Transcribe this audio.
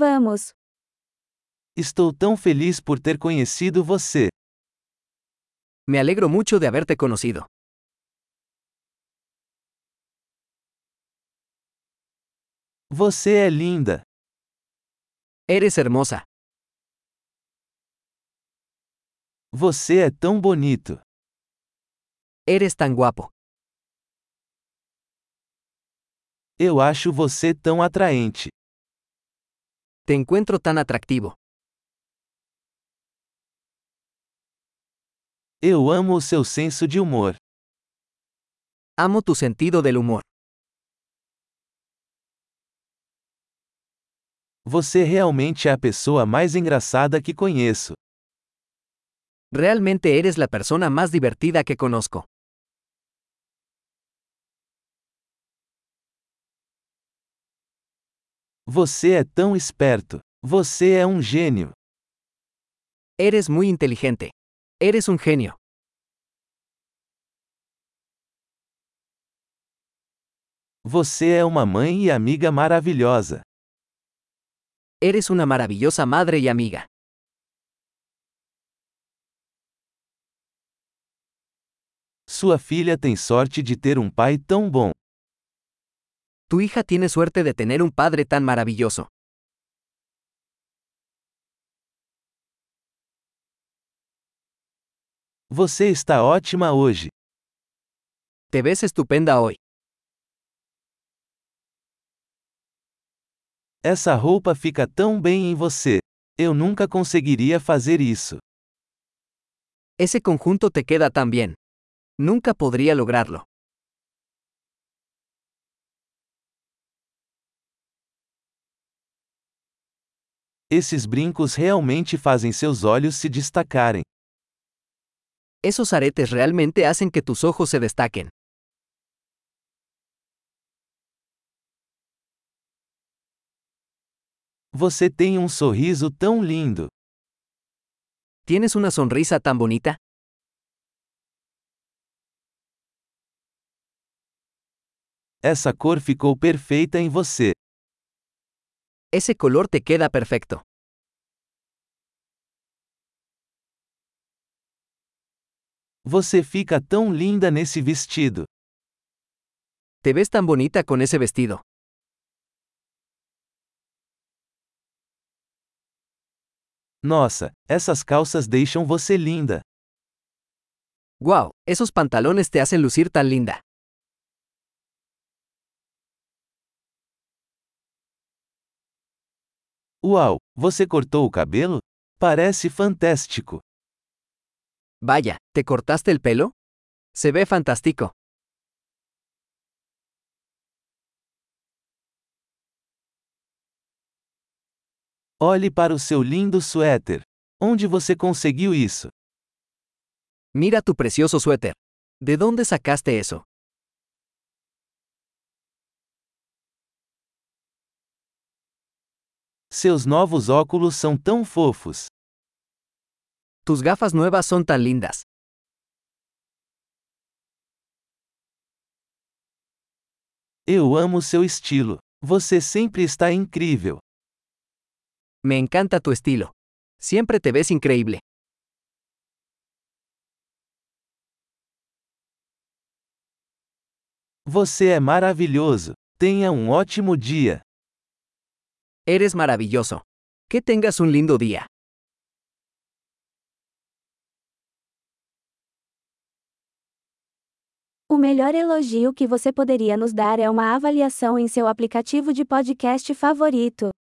Vamos! Estou tão feliz por ter conhecido você. Me alegro mucho de haberte conocido. Você é linda. Eres hermosa. Você é tão bonito. Eres tan guapo. Eu acho você tão atraente. Te encuentro tan atractivo. Eu amo o seu senso de humor. Amo tu sentido del humor. Você realmente é a pessoa mais engraçada que conheço. Realmente eres la persona más divertida que conozco. Você é tão esperto. Você é um gênio. Eres muy inteligente. Eres un genio. Você é uma mãe e amiga maravilhosa. Eres una maravillosa madre y amiga. Sua filha tem sorte de ter um pai tão bom. Tu hija tiene suerte de tener un padre tan maravilloso. Você está ótima hoje. Te ves estupenda hoy. Essa roupa fica tão bem em você. Eu nunca conseguiria fazer isso. Ese conjunto te queda tan bien. Nunca podría lograrlo. Esses brincos realmente fazem seus olhos se destacarem. Esos aretes realmente hacen que tus ojos se destaquen. Você tem um sorriso tão lindo. ¿Tienes una sonrisa tan bonita? Essa cor ficou perfeita em você. Ese color te queda perfecto. Você fica tão linda nesse vestido. Te ves tan bonita con ese vestido. Nossa, essas calças deixam você linda. ¡Guau! Esos pantalones te hacen lucir tan linda. Uau, você cortou o cabelo? Parece fantástico. Vaya, ¿te cortaste el pelo? Se ve fantástico. Olhe para o seu lindo suéter. Onde você conseguiu isso? Mira tu precioso suéter. ¿De dónde sacaste eso? Seus novos óculos são tão fofos. Tus gafas nuevas son tan lindas. Eu amo seu estilo. Você sempre está incrível. Me encanta tu estilo. Siempre te ves increíble. Você é maravilhoso. Tenha um ótimo dia. Eres maravilloso. Que tengas un lindo día. O melhor elogio que você poderia nos dar é uma avaliação em seu aplicativo de podcast favorito.